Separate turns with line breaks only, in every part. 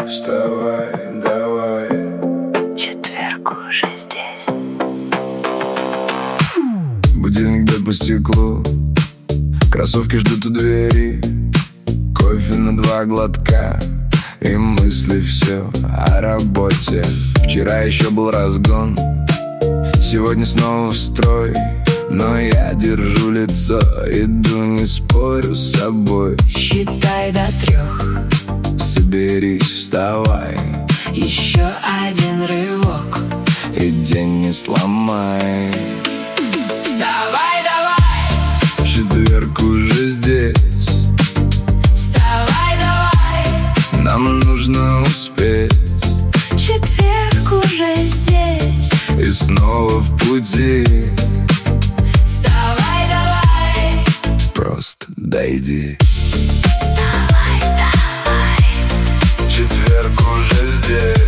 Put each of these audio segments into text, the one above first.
Вставай, давай.
Четверг уже здесь.
Будильник бьет по стеклу, кроссовки ждут у двери, кофе на 2 глотка, и мысли все о работе. Вчера еще был разгон, сегодня снова в строй, но я держу лицо, иду, не спорю с собой.
Считай до 3,
соберись, вставай,
еще один рывок.
и день не сломай.
Вставай, давай,
Четверг уже здесь,
вставай, давай.
нам нужно успеть,
Четверг уже здесь.
и снова в пути.
Вставай, давай,
Просто дойди.
вставай, давай.
Четверг уже здесь.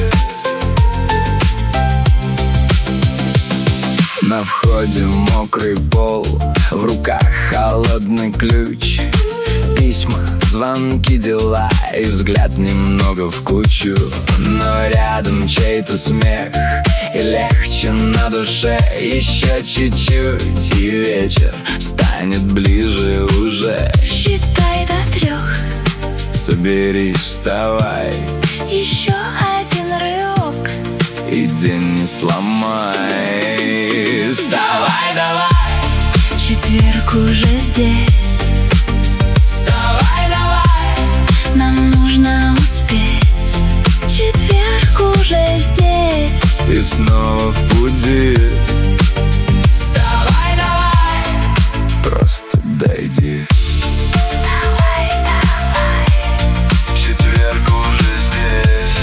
На входе мокрый пол, в руках холодный ключ, письма, звонки, дела и взгляд немного в кучу. Но рядом чей-то смех, и легче на душе. Еще чуть-чуть, и вечер станет ближе уже.
Считай до 3,
Соберись, вставай,
еще один рывок.
и день не сломай. Вставай, давай,
Четверг уже здесь.
вставай, давай,
Нам нужно успеть. Четверг уже здесь.
и снова в пути.
Вставай, давай,
Просто дойди.
вставай, давай.
Четверг уже здесь.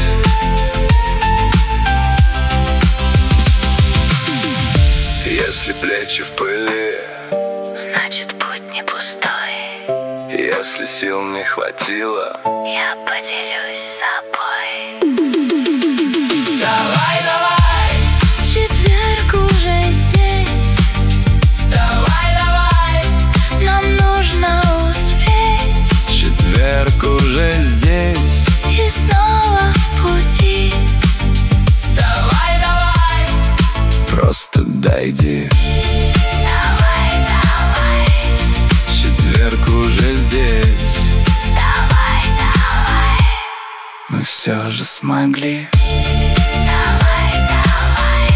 Если плечи в пыли,
Значит, путь не пустой.
если сил не хватило,
Я поделюсь с собой.
вставай, давай,
Четверг уже здесь.
вставай, давай,
Нам нужно успеть.
четверг уже здесь.
И снова в пути.
Вставай, давай, просто дойди.
Вставай, давай.
Четверг уже здесь.
Вставай, давай.
Мы все же смогли.
Вставай, давай.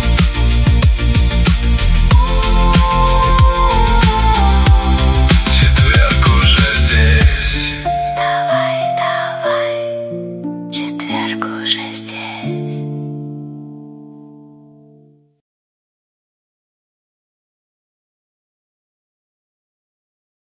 Четверг уже здесь.
Вставай, давай. Четверг уже здесь.